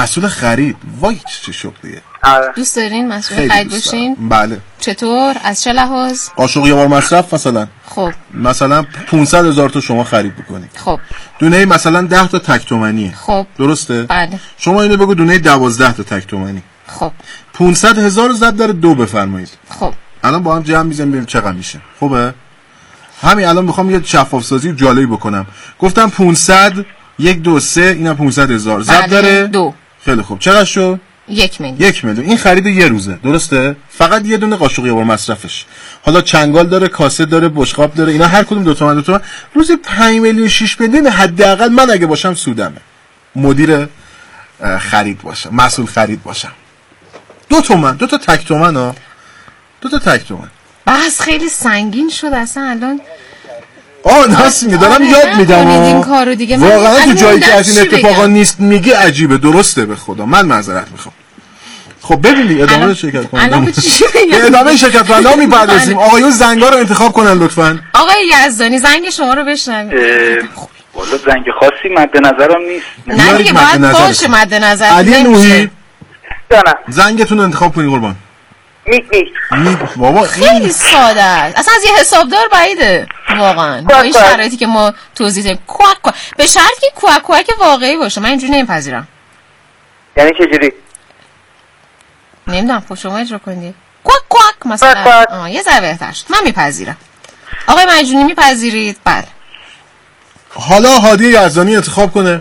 مسئول خرید. وای چه شغلیه. دوست دارین مسئول خرید باشین؟ بله. چطور؟ از چه لحاظ؟ قاشق یه بار مصرف مثلا. خب مثلا 500,000 تا شما خرید بکنید. خب دونه مثلا 10 تا تک تومنیه. خب درسته؟ بله. شما اینو بگو دونه 12 تا تک تومنی. خب 500,000 رو زد در 2 بفرمایید. خب الان با هم جمع میزنیم ببینیم چقدر میشه. خوبه؟ همین الان میخوام یه شفاف سازی جالبی بکنم. گفتم 500 1 2 3 اینا 500,000 زد داره 2. خیلی خوب. چقدر شد؟ 1 میلیون. 1 میلیون. این خرید یه روزه. درسته؟ فقط یه دونه قاشق یه بار مصرفش. حالا چنگال داره، کاسه داره، بشقاب داره. اینا هر کدوم 2 تومن. روزی 5 میلیون 6 میلیون حداقل من اگه باشم سودمه. مدیر خرید باشم، مسئول خرید باشم. 2 تومن، 2 تا تک تومن ها. 2 تا تک تومن. بس خیلی سنگین شد اصلا الان. ناس میدارم یاد میدم این کارو دیگه. واقعا تو جایی که از این اتفاقا نیست میگی عجیبه. درسته به خدا من معذرت میخوام. خب ببینید ادامه شرکت کننده. ادامه شرکت کننده میپردازیم. آقایون زنگا رو انتخاب کنن لطفاً. آقای یزدانی زنگ شما رو بشنوید. والا زنگ خاصی مد نظرم نیست. نه دیگه باید باشه مد نظر. علی نوحی جانم زنگتون رو انتخاب کنید قربان. میگ بابا خیلی ساده است. اصلا از یه حسابدار بعیده واقعا. با این شرایطی که ما توضیح دادیم کوک به شرطی که کوک واقعی باشه. من اینجوری نمیپذیرم. یعنی چه جوری؟ نمیدونم خب شما اجرا کنید. کوک مثلا یه ذره بهتر شد. من میپذیرم. آقای مجنونی میپذیرید؟ بله. حالا هادی یزدانی انتخاب کنه.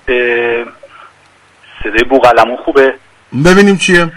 صدای بوقلمون خوبه. ببینیم چیه.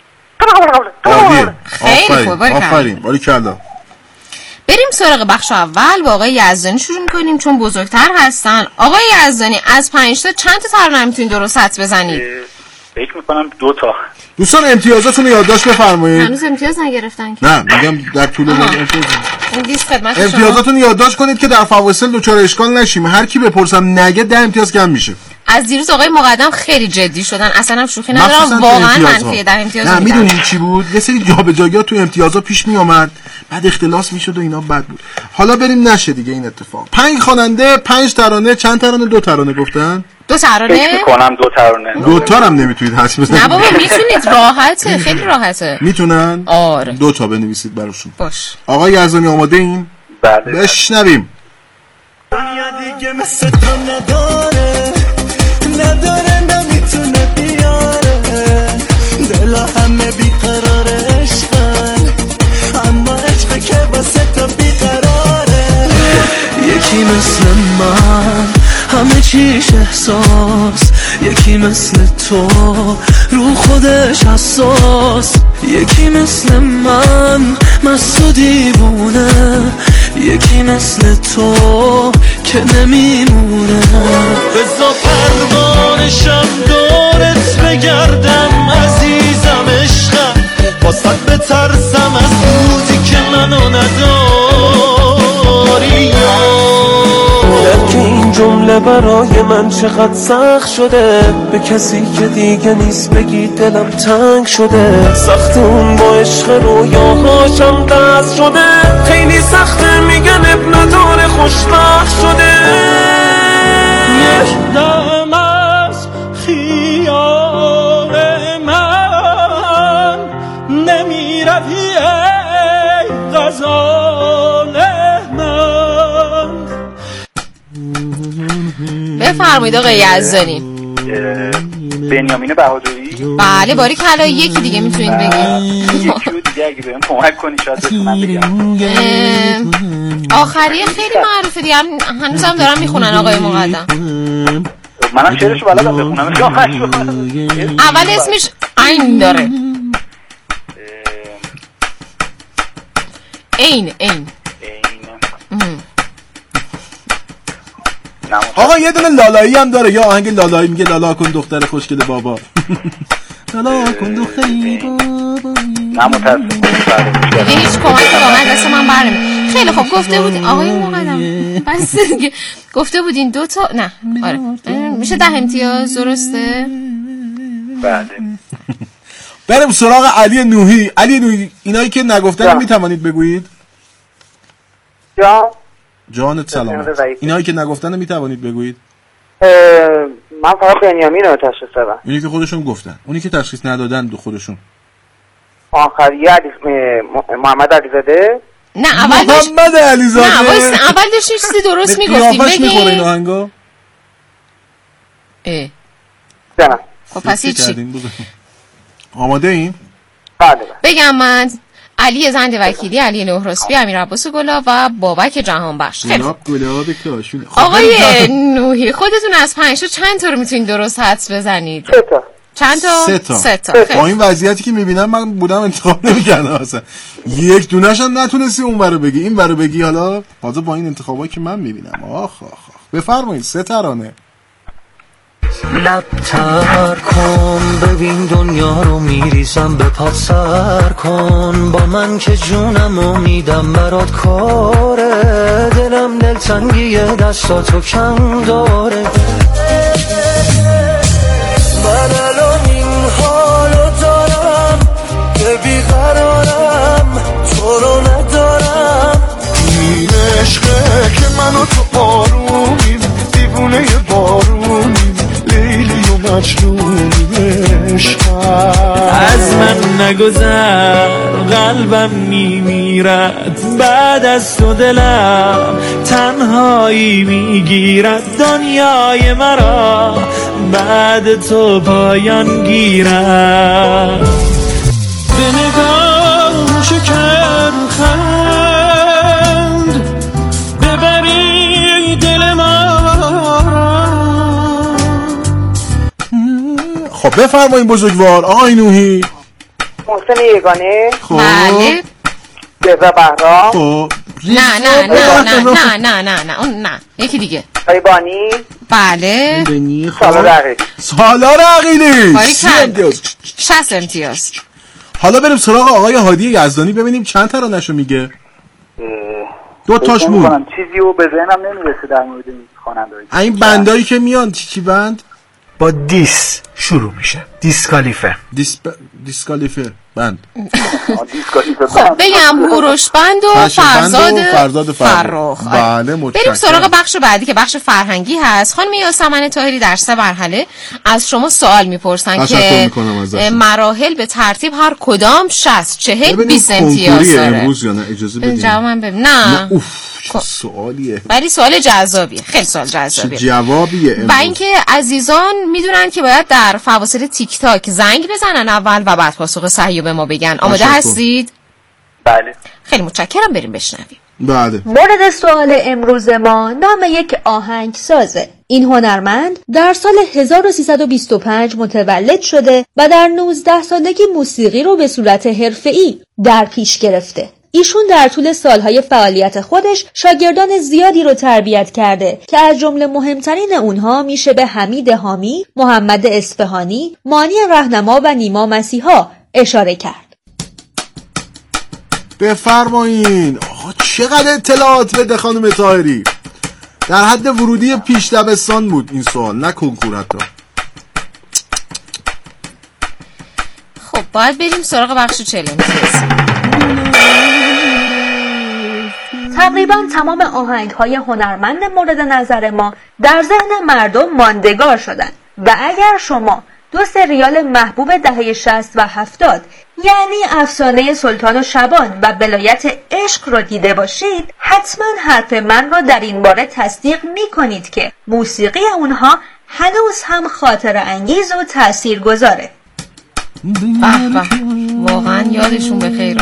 خیلی خوب. آفرین باریکلا. بریم سراغ بخش اول با آقای یزدانی شروع می‌کنیم چون بزرگتر هستن. آقای یزدانی از 5 تا چند تا ترانه میتونید درست حدس بزنید؟ فکر می‌کنم 2 تا. دوستان امتیازاتون رو یادداشت بفرمایید. هنوز امتیاز نگرفتن که. نه میگم در طول این لیست خدمت شما. امتیازاتون یادداشت کنید که در فواصل دچار اشکال نشیم. هر کی بپرسم نگه 10 امتیاز کم میشه. از دیروز آقای مقدم خیلی جدی شدن. اصلا هم شوخی ندارم. واقعا منفی 10 امتیاز. نه میدونید چی بود؟ یه سری جابجایی‌ها تو امتیازات پیش می اومد. بعد اختلاس میشد و اینا بد بود. حالا بریم نشه دیگه این اتفاق. 5 خواننده 5 ترانه. چند ترانه؟ 2 ترانه گفتن. 2 ترانه؟ فکر می‌کنم 2 ترانه. 2 تا هم نمیتونید حدس بزنید. نه بابا میتونید. راحته. خیلی راحته. میتونن؟ آره. 2 تا بنویسید براشون. باش. آقای یزدانی آماده این؟ بله. بشنویم. دنیا دیگه مثل تو نداره نمیتونه بیاره. دلا همه بیقرار عشقن اما عشق که واسه تو بیقراره. یکی مثل من همه چیش احساس، یکی مثل تو رو خودش حساس، یکی مثل من مست و دیوونه، یکی مثل تو که نمیمونه. بزا پروانشم دورت بگردم عزیزم عشقم، واسه بترسم از روزی که منو نداری. درک این جمله برای من چقدر سخت شده، به کسی که دیگه نیست بگی دلم تنگ شده. سخت اون با عشق رویاهاشم دست شده، خیلی سخته میگن اب نداره خوشبخت شده. یک دم از خیال من نمیروی ای غزال من. بفرمایید آقای یزدانی. بنیامین بهادری. بله باریکلا. یکی دیگه میتونید بگید. یکی دیگه اگه بهم کمک کنی شاید بتونم بگم. آخریه خیلی معروفه دیگه. هنوزم دارم میخونن آقای مقدم. منم شعرشو بلدم بخونم. اول اسمش عین داره. عین. آقا یه دونه لالایی هم داره. یا آهنگ لالایی میگه لالا کن دختر خوشگل بابا. لالا کن دختری بابا. نه متاسفم هیچ کمکی واقعا دست من برنمیاد. خیلی خوب گفته بودین آقای مقدم. بس دیگه گفته بودین 2 تا. نه آره میشه 10 امتیاز. درسته؟ بله. بریم سراغ علی نوحی. علی نوحی اینایی که نگفتن میتوانید بگویید؟ جان جانت سلامت. اینایی که نگفتن میتوانید بگویید؟ من فقط بنیامین رو تشخیص دادم. اونی که خودشون گفتن، اونی که تشخیص ندادن دو خودشون. آخری محمد علیزاده. نه اول محمد علیزاده. نه اول داشت چیزی درست میگفتیم. قیافش میخوره این آهنگا. جانم. خب پس چی؟ آماده این؟ بله. بگم من علی زند وکیلی، علی نوحرسبی، امیر عباس گلاب و بابک جهانبخش. خیلی گلاب کاشون. آقای نوحی خودتون از 5 تا چند تا رو میتونید درست حدس بزنید؟ 3 تا. چند تا؟ 3 تا. با این وضعیتی که میبینم من بودم انتخاب نمی‌کردم اصلا. یک دونه‌ش هم نتونستی اون برو بگی، این برو بگی. حالا تازه با این انتخابایی که من میبینم آخ بفرمایید 3 ترانه. لب تر کن ببین دنیا رو میریزم به پات سر کن با من که جونم میدم برات کاره دلم دلتنگی دستاتو کم داره من الان این حالو دارم که بیقرارم تو رو ندارم این عشقه که منو تو آرومیم دیوونه بارونیم لیلی و مجنونیم از من نگذر قلبم میمیرد بعد از تو دلم تنهایی میگیرد دنیای مرا بعد تو پایان گیرد به نگاه شکر خند ببری دل ما. خب بفرمایید بزرگوار آقای نوحی. محسن یگانه. خب بله. رضا بهرام. خب نه اون نه یکی دیگه. بانی. بله. سالار عقیلی. 60 امتیاز. حالا بریم سراغ آقای هادی یزدانی ببینیم چند تا رو نشو میگه. 2 تاش مون. چیزی رو به ذهنم نمیرسه در مورد این خواننده. این بندایی که میان چی بند؟ با دیس شروع میشه. دیسکالیفر. دیسکالیفر بند. خب بگم هوروش بند و فرزاد فرخ. بله متشکرم. بریم سراغ بخش بعدی که بخش فرهنگی هست. خانم یاسمن طاهری در 3 مرحله از شما سوال میپرسن که مراحل به ترتیب هر کدام 60 40 20 امتیاز داره. امروز یا نه اجازه بدید جوابم نه سوالیه ولی سوال جذابیه. خیلی سوال جذابیه. جوابیه. و اینکه عزیزان میدونن که باید در فواصل تیک تاک زنگ بزنن اول و بعد پاسخ صحیح به ما بگن. آماده هستید؟ بله. خیلی متشکرم. بریم بشنویم. بله. مورد سوال امروز ما نام یک آهنگسازه. این هنرمند در سال 1325 متولد شده و در 19 سالگی موسیقی رو به صورت حرفه‌ای در پیش گرفته. ایشون در طول سالهای فعالیت خودش شاگردان زیادی رو تربیت کرده که از جمله مهمترین اونها میشه به حمید حامی، محمد اصفهانی، مانی رهنما و نیما مسیحا اشاره کرد. بفرمایین. آقا چقدر اطلاعات بده خانم طاهری. در حد ورودی پیش دبستان بود این سوال، نه کنکور حتی. خب باید بریم سراغ بخش 40 امتیاز. تقریبا تمام آهنگ‌های هنرمند مورد نظر ما در ذهن مردم ماندگار شدن و اگر شما 2 سریال محبوب دهه 60 و 70 یعنی افسانه سلطان و شبان و ولایت عشق رو دیده باشید حتما حرف من رو در این باره تصدیق می‌کنید که موسیقی اونها هنوز هم خاطره انگیز و تاثیرگذاره. واقعا یادشون بخیر.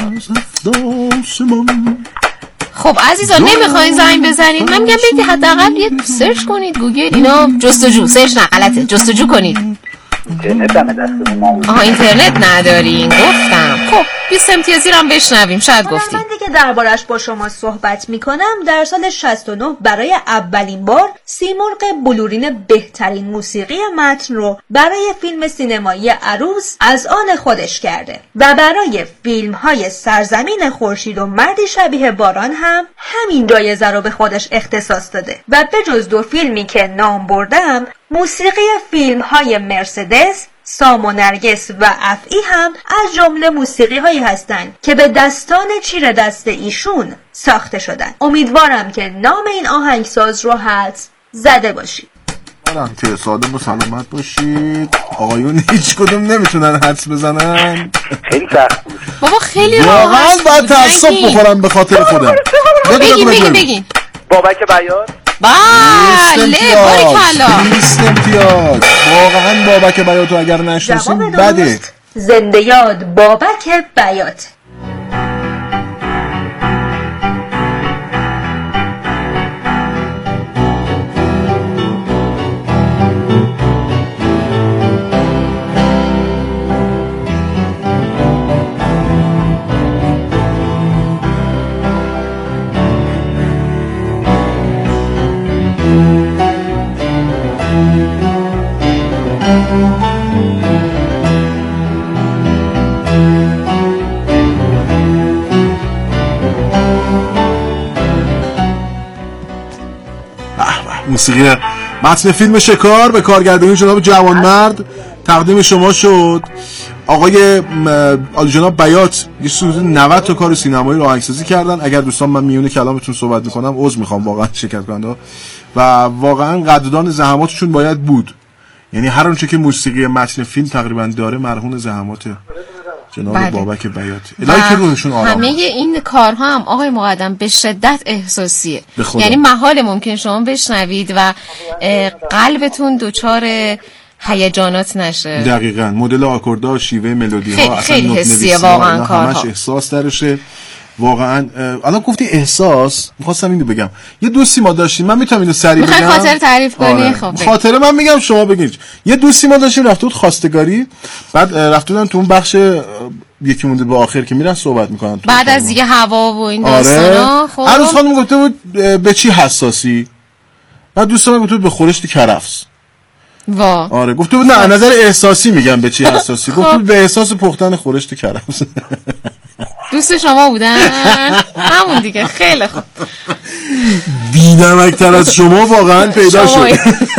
خب عزیزان نمیخواین زنگ بزنید؟ من میگم برید حداقل یه سرچ کنید گوگل اینا. جستجو سرچ نه غلطه، جستجو کنید. اینترنت هم دستمون ما. اینترنت ندارین گفتم. خب 20 امتیازی رو هم بشنویم. شاید گفتیم. من دیگه دربارش با شما صحبت میکنم. در سال 69 برای اولین بار سیمرغ بلورین بهترین موسیقی متن رو برای فیلم سینمایی عروس از آن خودش کرده و برای فیلم‌های سرزمین خورشید و مردی شبیه باران هم همین جایزه رو به خودش اختصاص داده و به جز 2 فیلمی که نام بردم موسیقی فیلم‌های مرسدس، سام و نرگس و افعی هم از جمله موسیقی هایی هستند که به دستان چیر دست ایشون ساخته شدن. امیدوارم که نام این آهنگساز رو حدس زده باشید. امیدوارم که سالم و سلامت باشید. آقایون هیچ کدوم نمیتونن حدس بزنن. خیلی سخت بود بابا، خیلی واقعا باید تعصب بخورم به خاطر خودم. بگین بابک بیات. بله، باریکلا. 20 امتیاز. واقعا بابک بیات رو اگر نشناسیم بده. زنده یاد بابک بیات. موسیقی متن فیلم شکار به کارگردانی جناب جوانمرد تقدیم شما شد. آقای جناب بیات یه حدود 90 تا کار سینمایی رو آهنگسازی کردن. اگر دوستان من میونه کلامتون صحبت میکنم عذر میخوام واقعا شرکت کننده و واقعا قدردان زحماتشون باید بود. یعنی هر اونچه که موسیقی متن فیلم تقریبا داره مرهون زحمات جناب بابک بیات. الهی که روحشون آرام. همه این کارها هم آقای مقدم به شدت احساسیه. یعنی محال ممکن شما بشنوید و قلبتون دچار هیجانات نشه. دقیقاً مدل آکوردها، شیوه ملودی ها، خیلی حسیه واقعا کارها. همش احساس درشه. واقعا الان گفتی احساس، می‌خواستم اینو بگم. یه دوستی ما داشتیم، من میتونم اینو سریع بگم. خاطر تعریف کنی؟ خب خاطره من میگم شما بگید. یه دوستی ما داشتیم رفته بود خواستگاری، بعد رفته بودن تو اون بخش یکی مونده به آخر که میرن صحبت میکنن بعد از دیگه هوا و این داستانا. خب عروس خانم گفته بود به چی حساسی؟ بعد دوستان گفته بود به خورشت کرفس. وا. آره گفته بود نه نظر احساسی میگم به چی حساسی. گفته بود به احساس پختن خورشت کرفس. دوست شما بودن؟ همون دیگه. خیلی خوب. بی‌نمک‌تر از شما واقعا پیدا شد.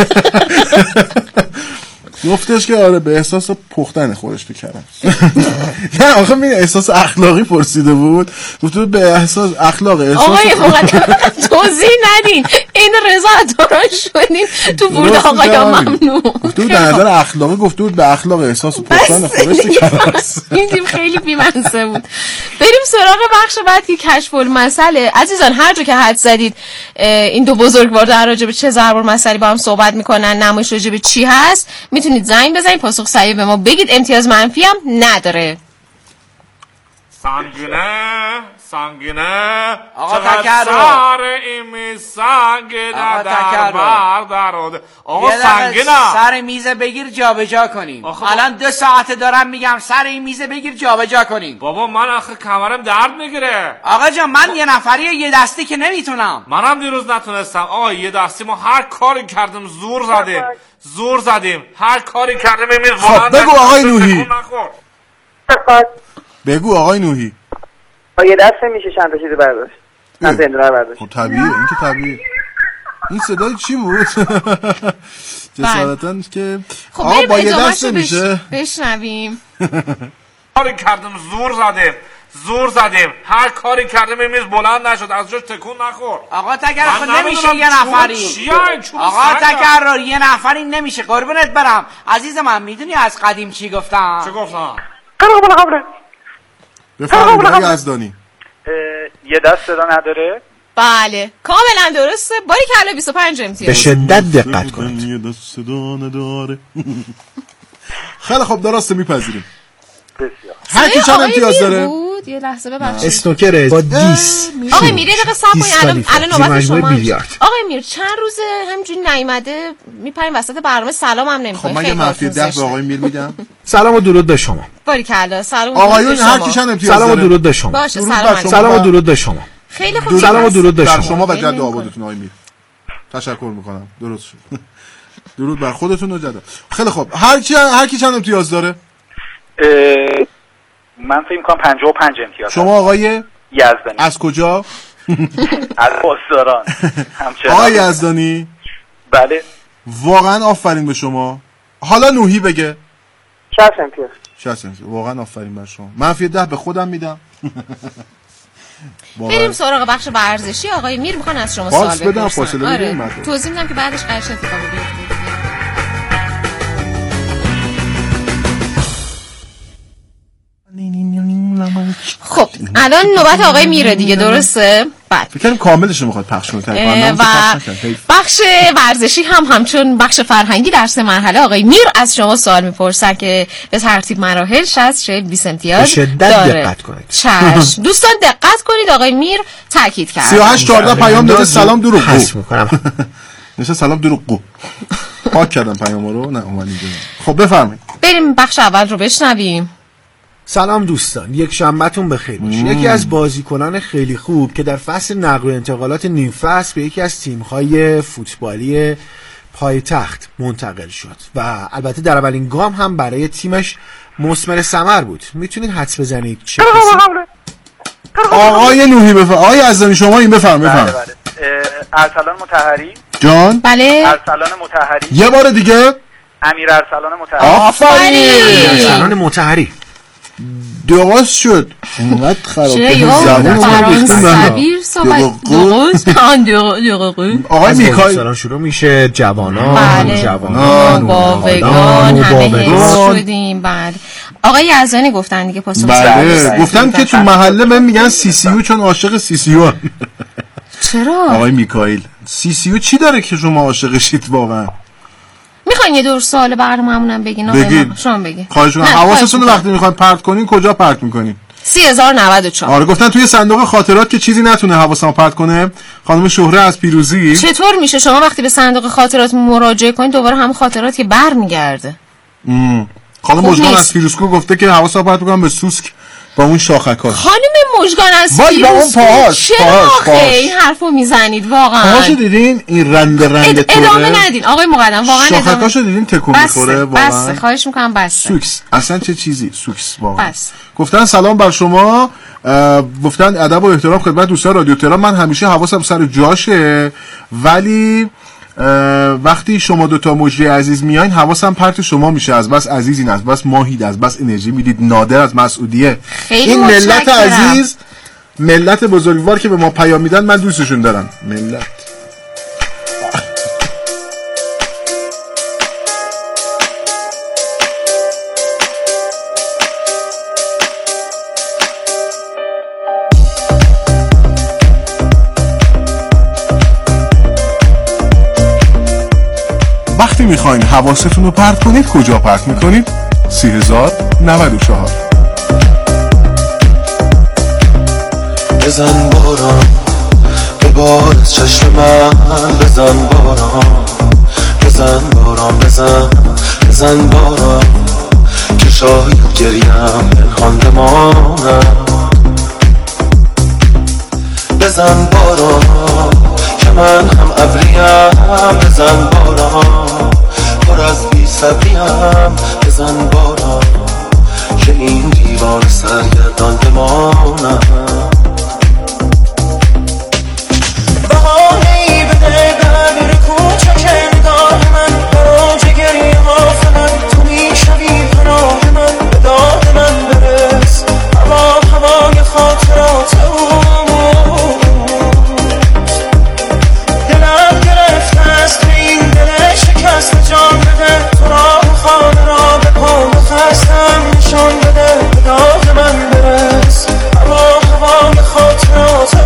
گفتش که آره به احساس پختن خورشت کرفس. نه آخه می احساس اخلاقی پرسیده بود. گفت به احساس اخلاق احساس. آقای توضیح ندین. این رضا دارا شدین تو بود آقای ممنون. گفت در نظر اخلاقی گفت بود به اخلاق احساس پختن خورشت کرفس. این تیم خیلی بی‌منطق بود. بریم سراغ بخش بعد که کشف المسئله. عزیزان هر جا که حد زدید این دو بزرگوار در راجع به چه ضرب المثلی با هم صحبت میکنن، نمایش راجع به چی هست، میتونید زنگ بزنید پاسخ صحیح به ما بگید. امتیاز منفی هم نداره. سنگینه آقا تکرر ایمی سنگینه در بردارد. آقا سنگینه سر میزه بگیر جابجا کنیم. الان 2 ساعته دارم میگم سر این میزه بگیر جابجا کنیم. بابا من آخه کمرم درد میگیره. آقا جان من یه نفری یه دستی که نمیتونم. منم دیروز نتونستم. آقا یه دستی ما هر کاری کردیم زور زدیم هر کاری کردیم میز خب بگو آقای نوحی. بگو آقای نوحی. یه دست میشه چند تا چیزی برداشت. چند تا اندونه برداشت. خب طبیعیه این که طبیعیه. این صدای چی بود؟ جسارتاً که آقا با یه دست میشه بشنویم. کاری کردیم زور زدیم هر کاری کردیم میز بلند نشد از جاش تکون نخورد. آقا تکرر خود نمیشه یه نفری. آقا تکرر یه نفری نمیشه قربونت برم. عزیز من میدونی از قدیم چی گفتم؟ چه گفتم؟ بفرمایید یزدانی. یه دست صدا نداره؟ بله کاملا درسته. باریکلا 25 امتیاز. به شدت دقت کنید. یه دست صدا نداره. خیلی خوب درسته میپذیریم. بسیار. هر کی چند امتیاز داره؟ یه لحظه ببخشید. استوکر با 20. آقای میر یه دقیقه صبر کنید. الان نوبت شما. آقای میر چند روز همینجوری نیومده میپریم وسط برنامه سلام هم نمیکنه. خب من یه منفی 10 به آقای میر میدم. سلام و درود به شما. باریکلا سلام. آقایون هر کی چند امتیاز داره؟ سلام و درود به شما. باشه سلام و درود به شما. خیلی خوب. سلام و درود به شما و جد آبادتون آقای میر. تشکر میکنم. درست شد. درود بر خودتون و جد. خیلی خوب. هر کی چند امتیاز داره؟ من فکر می‌کنم 55 امتیاز. شما آقای یزدانی. از کجا؟ از پاسداران. آقای یزدانی. بله. واقعا آفرین به شما. حالا نوحی بگه. 60 امتیاز. 60 امتیاز. واقعا آفرین بر شما. منفی 10 به خودم میدم. بریم سراغ بخش ورزشی. آقای میر میخوان از شما سوال بپرسن. آره. توضیح میدم که بعدش قرش اتفاقی بیفته. الان نوبت آقای میره دیگه، درسته؟ بعد فکر کنم کاملش رو میخواد پخش کنه و بخش ورزشی هم همچون بخش فرهنگی در 3 مرحله آقای میر از شما سوال میپرسن که به ترتیب مراحل 60 40 20 امتیاز داره. دقت کنید. چشم دوستان دقت کنید، آقای میر تاکید کرد. 38 14 پیام داده سلام دروغ حس میکنم. نشه سلام دروغ پاک کردم پیامو رو. نه اومدید. خب بفرمایید بریم بخش اول رو بشنویم. سلام دوستان، یک شنبهتون بخیر باشه. یکی از بازیکنان خیلی خوب که در فصل نقل و انتقالات نیم فصل به یکی از تیم‌های فوتبالی پایتخت منتقل شد و البته در اولین گام هم برای تیمش مثمر ثمر بود. میتونید حدس بزنید چه کسی؟ آقای نوحی آقای یزدانی شما این بفرمایید. ارسلان مطهری جان. بله ارسلان مطهری. یه بار دیگه. امیر ارسلان مطهری. آفرین. ارسلان مطهری. درست شد. انقدر خراب فرانسوی صحبت درست. آقای میکائیل سلام شروع میشه. جوانان باوگان همه حس شدیم. بعد آقای یزدانی گفتن دیگه پاسخ. بله گفتن که تو محله من میگن CCU چون عاشق CCU. چرا؟ آقای میکائیل CCU چی داره که شما عاشقشید واقعا؟ میخواین یه دور سوال برنامه‌مونم بگین آقای شما بگین. خواهش می‌کنم حواستون رو وقتی میخواین پرت کنین کجا پرت میکنین؟ 3094. آره گفتن توی صندوق خاطرات که چیزی نتونه حواسم پرت کنه. خانم شهره از پیروزی. چطور میشه شما وقتی به صندوق خاطرات مراجعه کنین دوباره هم خاطرات که برمیگرده؟ خانم مژگان از پیروزکو گفته که حواسم پرت کنم به سوسک با اون شاخک‌ها. خانم مژگان از پیروزکو چرا این حرفو میزنید واقعا؟ پاهاشو دیدین این رنده طوره؟ ادامه ندین آقای مقدم واقعا. شاخکاشو دیدین تکون میخوره واقعا. بس خواهش میکنم بس. سوکس اصلا چه چیزی سوکس واقعا. بس. گفتن سلام بر شما، گفتن ادب و احترام خدمت دوستان رادیو تهران. من همیشه حواسم سر جاشه ولی وقتی شما دوتا مجری عزیز میاین حواسم پرت شما میشه. از بس عزیزین، از بس ماهید، از بس انرژی میدید. نادر از مسعودیه. این ملت عزیز، ملت بزرگوار که به ما پیام میدن من دوستشون دارم. ملت وقتی میخواین حواستون رو پرت کنید کجا پرت میکنید؟ 3094. بزن باران به بار از چشم من، بزن باران، بزن باران، بزن باران که شاید گریم پنهان بمانم. بزن باران که من هم ابریم، بزن باران پر از بی صبریم، بزن باران که این دیوار سرگردان بمانم. بهانه‌ای بده در کوچک نگاه من، برای جگری ها فقط تو میشوی پناه من. به داد من برس هوای خاطرات دلم گرفته است به این دل شکست جان بده. تو را خانه را به پا خستم نشان بده. به داد من برس هوای خاطرات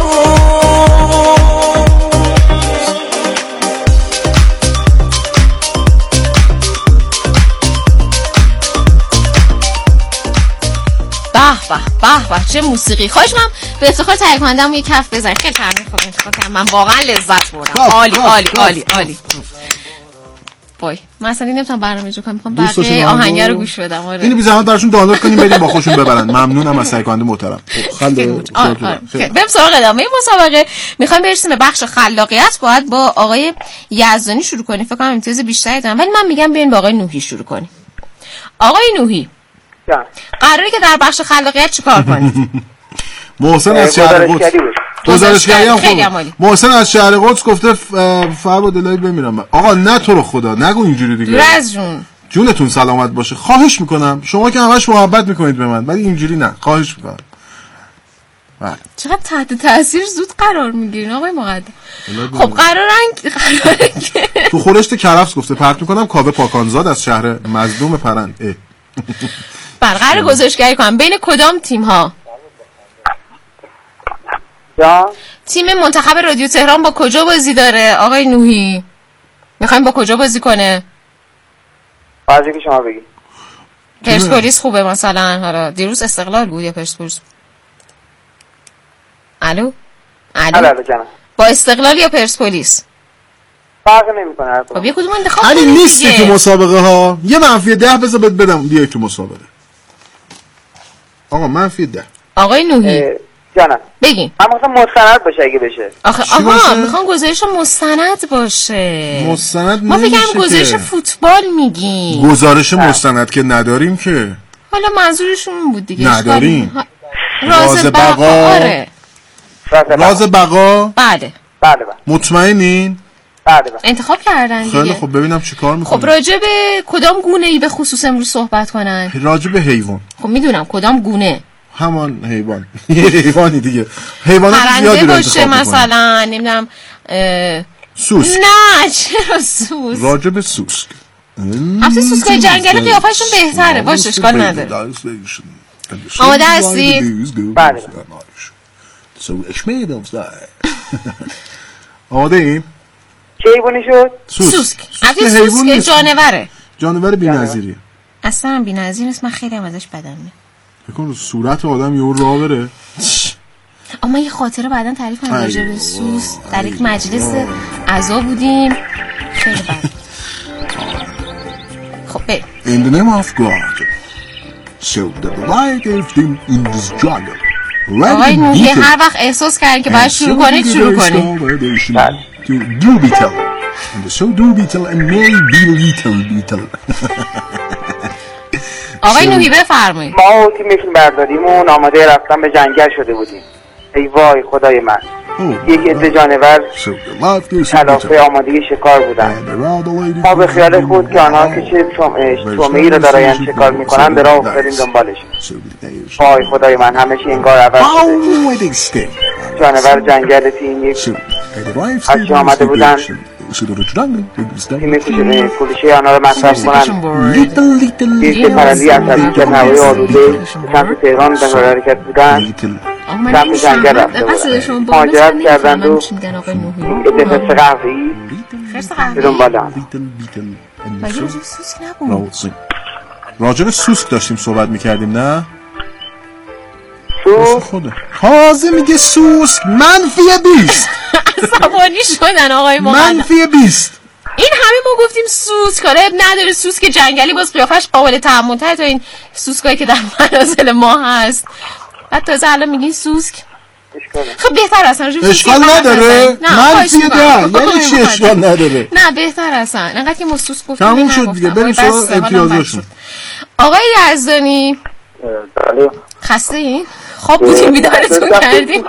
به چه موسیقی. خواهش من به افتخار تهیه کننده‌ام یک کف بزنید. خیلی تمرین خوب انتخاب کردم. من واقعا لذت بردم. عالی عالی عالی عالی. وای من اصلا نمیتونم برنامه اجرا کنم. میخوام بقیه آهنگ رو گوش بدم. آره اینو بی زحمت براشون دانلود کنیم بدیم با خودشون ببرن. ممنونم از تهیه کننده محترم. بریم سراغ ادامه مسابقه. میخوایم برسیم به بخش خلاقیت. باید با آقای یزدانی شروع کنیم. فکر کنم امتیاز بیشتری دارم ولی من میگم بیاین با آقای نوحی شروع کنیم. آقای نوحی قراره که در بخش خلاقیت چیکار کنید؟ محسن از شهر قدس گزارشگری هم خوبه. محسن از شهر قدس گفته فرباد الهی بمیرم. آقا نه تو رو خدا نگو اینجوری دیگه. دور از جونتون سلامت باشه. خواهش میکنم شما که همش محبت میکنید به من ولی اینجوری نه. خواهش میکنم. بله. چقدر تحت تاثیر زود قرار میگیرین آقای مقدم. خب قراره تو خورشت کرفس گفته پرت میکنم کاوه پاکانزاد از شهر مظلوم پرند. قرار گزارشگری کنم بین کدام تیم ها؟ یا تیم منتخب رادیو تهران با کجا بازی داره آقای نوحی؟ میخوایم با کجا بازی کنه؟ بازی که شما بگید. پرسپولیس خوبه مثلا. حالا دیروز استقلال بود یا پرسپولیس؟ الو جانم. با استقلال یا پرسپولیس؟ فرق نمیکنه. خب یه کدوم انتخاب کنید. یعنی نیستی تو مسابقه ها. یه منفی 10 بذار بهت بدم بیای تو مسابقه. آقا منفی 10. آقای نوحی جانم بگین. من مثلا مستند باشه اگه بشه. آقا میخوان گزارش مستند باشه. مستند ما بگم گزارش فوتبال میگیم. گزارش مستند که نداریم که. حالا منظورشون بود دیگه. نداریم. راز بقا. آره. راز بقا. بله. مطمئنین؟ بله. انتخاب کردن دیگه. خیلی خب ببینم چی کار میکنه. خب راجع به کدام گونه ای به خصوص امروز صحبت کنن؟ راجع به حیوان. خب میدونم کدام گونه. همان حیوان. یه حیوانی دیگه. حیوانات زیادی رو انتخاب میکنن. مثلا نمیدونم سوسک. نه چرا سوسک؟ راجع به سوسک. البته سوسکای جنگلی قیافشون بهتره. باشه اشکال نداره. آماده هستید؟ بله. آماده ایم؟ چه حیوانی شد؟ سوسک. البته سوسک جانوره. جانور بی‌نظیریه. اصلا بی‌نظیر نیست. من خیلی هم ازش بدم میاد. بکن صورت آدم یه راه بره. اما یه خاطره بعداً تعریف کنم راجع به سوس. در یک مجلس عزا بودیم. خیلی بد. خب بریم. In the name of God. So the light of him in this jungle. آقای نوحی هر وقت احساس کردن که باید شروع کنید شروع کنید. Do beetle. And so do beetle and may be little. آقای نوحی بفرمایید. ما تیم فیلم برداریمون آماده رفتن به جنگل شده بودیم. ای وای خدای من. یک عده جانور کلافه آماده شکار بودن. ما به خیال خود که آنها که چه تومه‌ای را دارن شکار میکنن به راه افتادیم دنبالشون. وای خدای من همه چی انگار عوض شده. جانور جنگل تیم یک هرچی آمده بودن تیم کلوشه آنها را مصرف کنن. یک پرندی عصبی که نوای آلوده سمت تهران به حرکت بودن سمت جنگل رفته بودن. مهاجرت کردند و یه خرس قهوه‌ای به دنبال آن. راجع به سوسک داشتیم صحبت میکردیم نه؟ سوسک؟ تازه میگه سوسک منفی 20. عصبانی شدن آقای منفی 20. این همه ما گفتیم سوسک. حالا نداره سوسک جنگلی باز قیافش قابل تحمل‌تره تا این سوسکایی که در منازل ما هست. بعد تازه الان میگین سوسک. خب بهتر اصلا اشکال نداره. منفی 10 یعنی چی اشکال نداره؟ نه بهتر اصلا انقدر که ما سوسک گفتیم تموم شد دیگه. بریم سراغ امتیازشون. آقای یزدانی بله خسته این؟ خواب بودیم بیدارتون کردیم.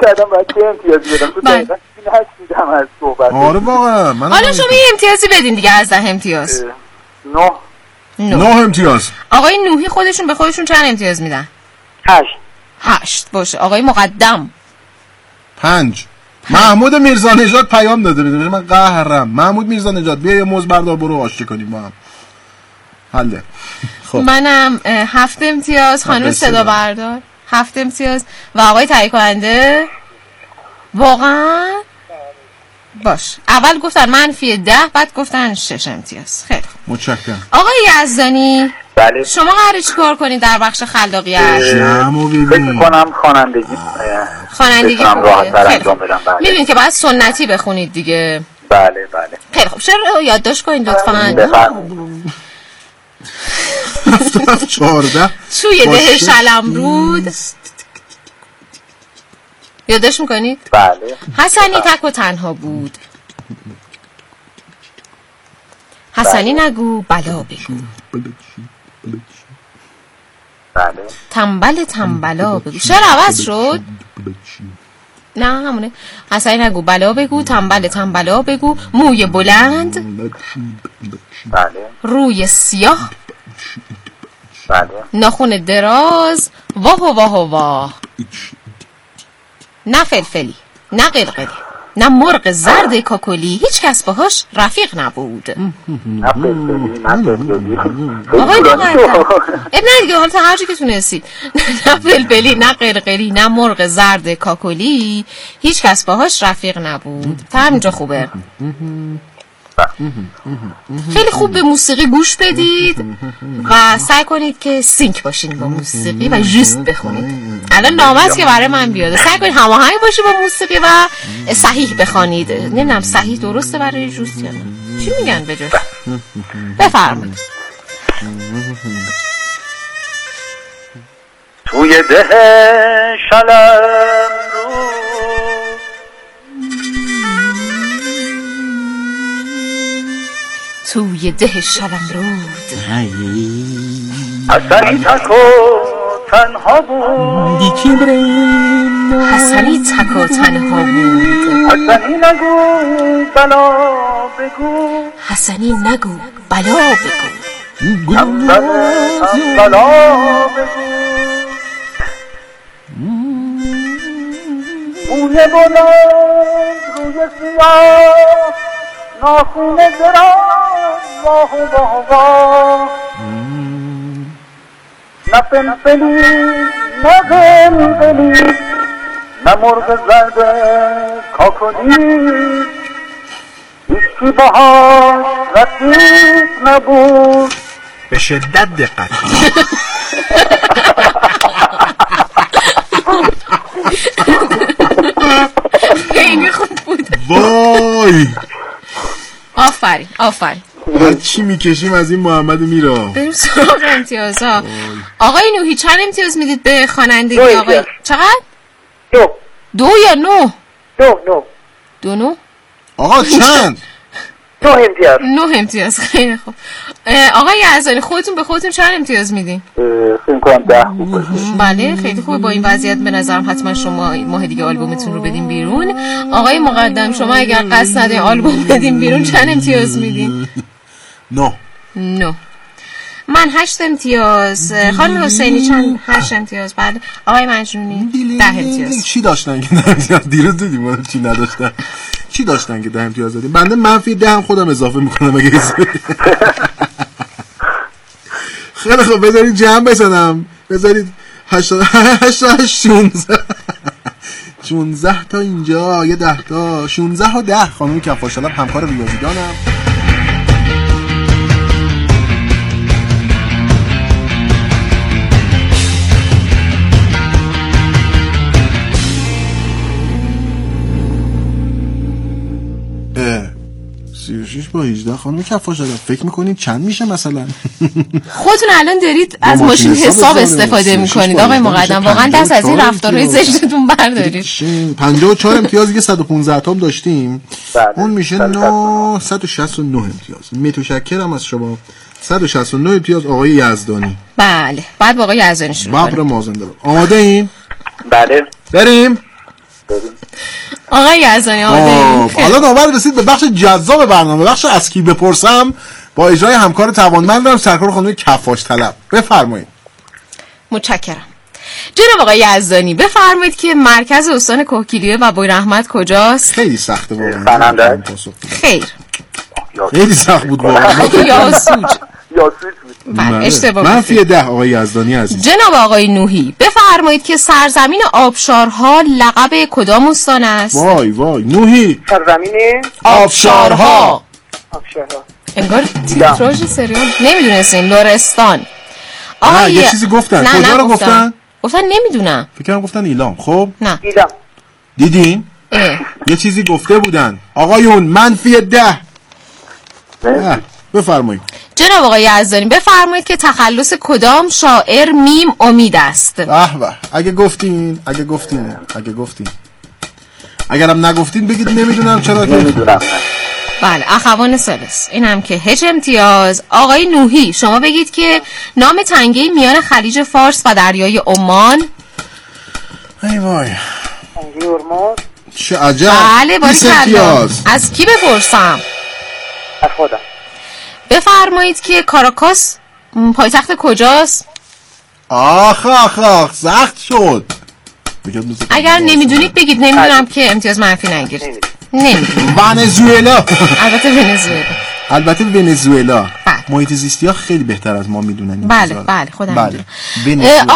آره واقعا. حالا شما یه امتیازی بدین دیگه از 10 امتیاز. 9 امتیاز. آقای نوحی خودشون به خودشون چند امتیاز میدن؟ 8 باشه. آقای مقدم 5. محمود میرزا نژاد پیام داده بده من قهرم. محمود میرزا نژاد بیا یه موز بردار برو آشتی کنیم با هم. حله. خب منم 7 امتیاز. خانم صدا بردار 7 امتیاز و آقای تهیه کننده واقعا باش. اول گفتن منفی 10 بعد گفتن 6 امتیاز. خیلی خوب متشکرم. آقای یزدانی بله شما قراره چی کار کنید در بخش خلاقیت؟ فکر کنم خوانندگی راحت تر انجام بدم. میبینید که باید سنتی بخونید دیگه. بله خیلی خوب چرا یادداشت کنید لطفاً. 14 توی ده شلمرود یادداشت میکنید؟ بله. حسنی تک و تنها بود. حسنی نگو بلا بگو. بله. تنبل تنبلا بگو. شعر عوض شد؟ نه همونه. حسنی نگو بلا بگو. تنبل تنبلا بگو. موی بلند. بله. روی سیاه. بله. ناخن دراز. واه واه واه. نه فلفلی نه قلقلی. نه مرغ زرد کاکلی، هیچ کس باهاش رفیق نبود. آقای مقدم اب نه دیگه، حالا تا هر جا که تونستید. نه بلبلی، نه قلقلی، نه مرغ زرد کاکلی، هیچ کس باهاش رفیق نبود. تا همینجا خوبه. خیلی خوب به موسیقی گوش بدید و سعی کنید که سینک باشین با موسیقی و جست بخونید. الان نامه است که برای من بیاد، سعی کنید هماهنگ باشید با موسیقی و صحیح بخونید. نمیدونم صحیح درسته برای جست یا نه، چی میگن به جاش؟ بفرمایید. توی ده شلم توی ده شلم رود حسنی تک و تنها بود، حسنی تک و تنها بود، حسنی نگو بلا بگو، حسنی نگو بلا بگو، هم بلا بگو، موی بلند روی سیاه، ناخون دراز واه واه واه، نه فلفلی نه غلغلی، نه مرغ زرد کاکلی، هیچی باهاش رفیق نبود. به شدت دقت خیلی خوب بود. وای آفرین آفرین. هر چی میکشیم از این محمد میرا. بریم سراغ امتیازها. آقای نوحی چند امتیاز میدید به خوانندگی آقای؟ چقدر؟ 2 یا 9؟ 2 آقا چند؟ 9 امتیاز. 9 امتیاز. خیلی خوب. آقای یزدانی خودتون به خودتون چند امتیاز میدین؟ فکر کنم 10 خوب باشه. بله خیلی خوبه. با این وضعیت به نظرم حتما شما ماه دیگه آلبومتون رو بدین بیرون. آقای مقدم شما اگر قصد ندین آلبوم بدین بیرون چند امتیاز میدین؟ 9. من 8 امتیاز. خانم حسینی چند؟ 8 امتیاز. بعد آقای مجنونی 10 امتیاز. چی داشتن که 10 امتیاز؟ دیروز دیدیم چی نداشتن. چی داشتن که 10 امتیاز دادیم؟ بنده منفی 10 هم خودم اضافه میکنم اگه خیلی خوب بذارید جمع بزنم. بذارید 16 تا اینجا، یه 10 تا 16 و 10. خانم کفاشلب همکار ریاضیدانم. با 18 خانم کفاشلب فکر میکنید چند میشه مثلا؟ خودتون الان دارید از ماشین حساب استفاده میکنید آقای مقدم. واقعا دست از این رفتارهای زشتتون بردارید. 54 امتیاز دیگه 115 تا داشتیم. اون میشه 169 امتیاز. متشکرم از شما. 169 امتیاز آقای یزدانی. بله بعد با آقای یزدانی شروع کنیم. ببر مازندران. آماده این؟ بله بریم. آقای یزدانی آماده. حالا نوبت رسید به بخش جذاب برنامه، بخش از کی بپرسم با اجرای همکار توانمندم سرکار خانم کفاش طلب. بفرمایید. متشکرم. جناب آقای یزدانی بفرمایید که مرکز استان کوهگیریه و بویراحمد کجاست؟ خیلی سخته واقعا. خیر. خیلی سخت بود واقعا. یاسوج. بله اشتباه. منفی 10 آقای یزدانی عزیز. جناب آقای نوحی بفرمایید که سرزمین آبشارها لقب کدام استان است؟ وای نوحی. سرزمین آبشارها. انگار تیتراژ سریال نمیدونستیم. لرستان. آقای یه چیزی گفتن. کجا رو گفتن؟ گفتن نمیدونم. فکر کنم گفتن ایلام. خب نه دیدین؟ یه چیزی گفته بودن. آقایون منفی 10. بفرمایید. جناب آقای یزدانی بفرمایید که تخلص کدام شاعر میم امید است؟ به اگه گفتین اگرم نگفتین بگید نمیدونم چرا که نمیدونم. بله اخوان ثالث. این هم که هیچ امتیاز. آقای نوحی شما بگید که نام تنگه میان خلیج فارس و دریای عمان. ای وای تنگه هرمز. چه عجب. بله باریکلا. از کی بپرسم؟ از خودم. بفرمایید که کاراکاس پایتخت کجاست؟ آخ سخت شد. اگر نمیدونید بگید نمیدونم که امتیاز منفی نگیرید. ونزوئلا. البته ونزوئلا محیط زیستی ها خیلی بهتر از ما میدونن. بله خودم میدونم.